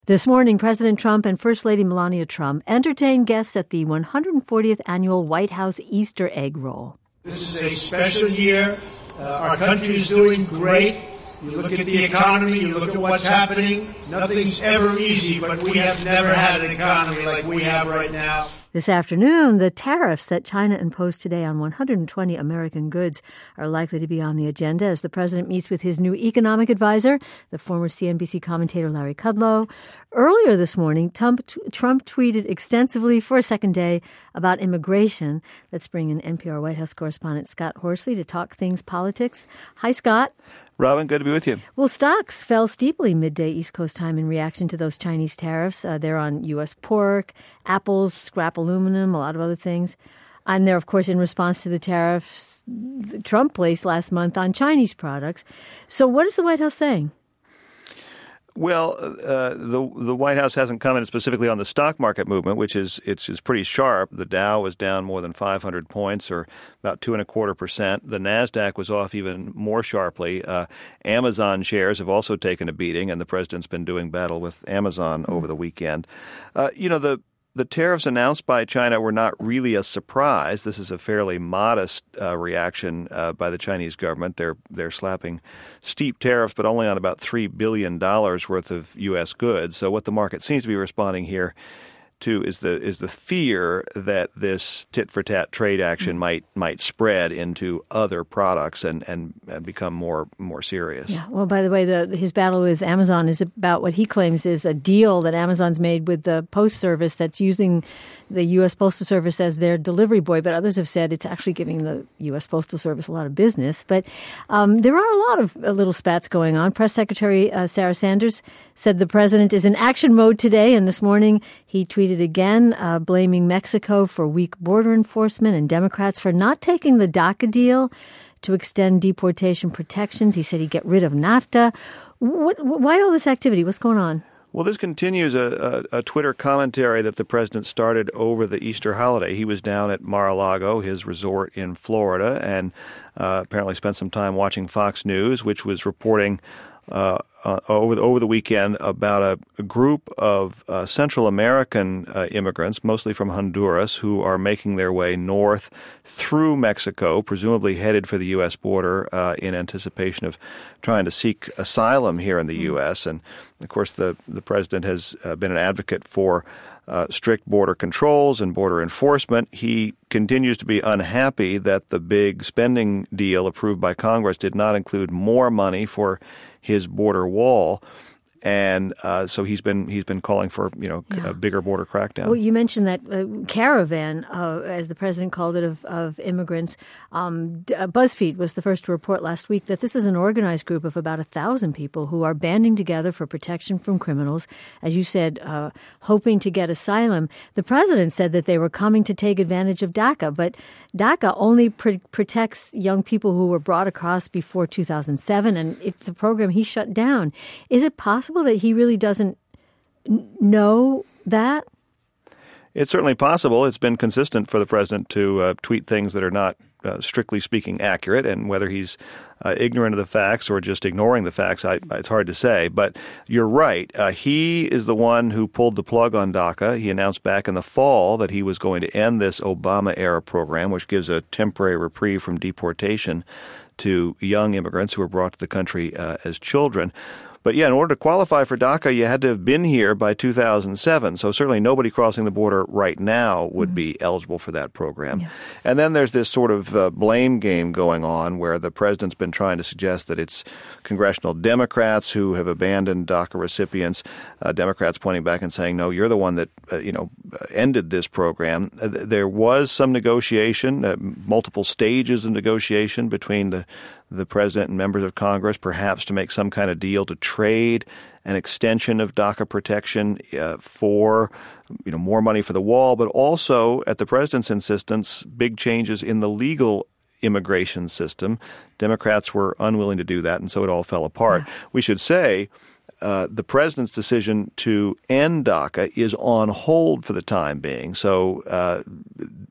This morning, President Trump and First Lady Melania Trump entertained guests at the 140th annual White House Easter egg roll. This is a special year. Our country is doing great. You look at the economy, you look at what's happening. Nothing's ever easy, but we have never had an economy like we have right now. This afternoon, the tariffs that China imposed today on 120 American goods are likely to be on the agenda as the president meets with his new economic advisor, the former CNBC commentator Larry Kudlow. Earlier this morning, Trump tweeted extensively for a second day about immigration. Let's bring in NPR White House correspondent Scott Horsley to talk things politics. Hi, Scott. Robin, good to be with you. Well, stocks fell steeply midday East Coast time in reaction to those Chinese tariffs. They're on U.S. pork, apples, scrap aluminum, a lot of other things. And they're, of course, in response to the tariffs Trump placed last month on Chinese products. So what is the White House saying? Well, the White House hasn't commented specifically on the stock market movement, which is pretty sharp. The Dow was down more than 500 points, or about 2.25%. The Nasdaq was off even more sharply. Amazon shares have also taken a beating, and the president's been doing battle with Amazon over the weekend. The tariffs announced by China were not really a surprise. This is a fairly modest reaction by the Chinese government. They're slapping steep tariffs, but only on about $3 billion worth of U.S. goods. So what the market seems to be responding here to is the fear that this tit-for-tat trade action might spread into other products and become more serious. Yeah. Well, by the way, his battle with Amazon is about what he claims is a deal that Amazon's made with the Post Service that's using the U.S. Postal Service as their delivery boy, but others have said it's actually giving the U.S. Postal Service a lot of business. But there are a lot of little spats going on. Press Secretary Sarah Sanders said the president is in action mode today, and this morning he tweeted again, blaming Mexico for weak border enforcement and Democrats for not taking the DACA deal to extend deportation protections. He said he'd get rid of NAFTA. Why all this activity? What's going on? Well, this continues a Twitter commentary that the president started over the Easter holiday. He was down at Mar-a-Lago, his resort in Florida, and apparently spent some time watching Fox News, which was reporting over the weekend about a group of Central American immigrants, mostly from Honduras, who are making their way north through Mexico, presumably headed for the U.S. border in anticipation of trying to seek asylum here in the U.S. And, of course, the president has been an advocate for strict border controls and border enforcement. He continues to be unhappy that the big spending deal approved by Congress did not include more money for his border wall. And so he's been calling for, a bigger border crackdown. Well, you mentioned that caravan, as the president called it, of immigrants. BuzzFeed was the first to report last week that this is an organized group of about 1,000 people who are banding together for protection from criminals, as you said, hoping to get asylum. The president said that they were coming to take advantage of DACA, but DACA only protects young people who were brought across before 2007, and it's a program he shut down. Is it possible that he really doesn't know that? It's certainly possible. It's been consistent for the president to tweet things that are not, strictly speaking, accurate. And whether he's ignorant of the facts or just ignoring the facts, it's hard to say. But you're right. He is the one who pulled the plug on DACA. He announced back in the fall that he was going to end this Obama-era program, which gives a temporary reprieve from deportation to young immigrants who were brought to the country as children. But yeah, in order to qualify for DACA, you had to have been here by 2007. So certainly nobody crossing the border right now would be eligible for that program. Yeah. And then there's this sort of blame game going on where the president's been trying to suggest that it's congressional Democrats who have abandoned DACA recipients. Democrats pointing back and saying, no, you're the one that, ended this program. There was some negotiation, multiple stages of negotiation between the president and members of Congress, perhaps to make some kind of deal to trade an extension of DACA protection for more money for the wall, but also, at the president's insistence, big changes in the legal immigration system. Democrats were unwilling to do that, and so it all fell apart. Yeah. We should say the president's decision to end DACA is on hold for the time being. So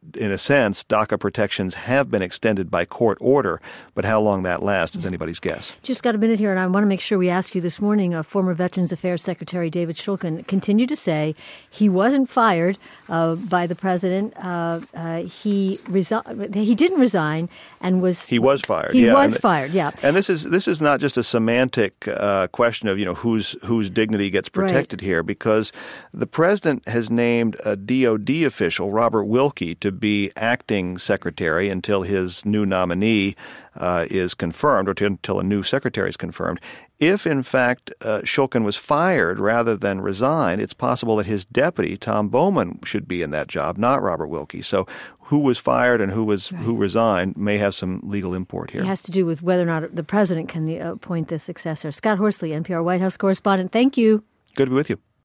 in a sense, DACA protections have been extended by court order, but how long that lasts is anybody's guess. Just got a minute here, and I want to make sure we ask you this morning. Former Veterans Affairs Secretary David Shulkin continued to say he wasn't fired by the president. He didn't resign and was... He was fired. He was fired, yeah. And this is not just a semantic question of, whose dignity gets protected here, because the president has named a DOD official, Robert Wilkie, to be acting secretary until his new nominee is confirmed, or until a new secretary is confirmed. If, in fact, Shulkin was fired rather than resigned, it's possible that his deputy, Tom Bowman, should be in that job, not Robert Wilkie. So who was fired and who resigned may have some legal import here. It has to do with whether or not the president can appoint the successor. Scott Horsley, NPR White House correspondent, thank you. Good to be with you.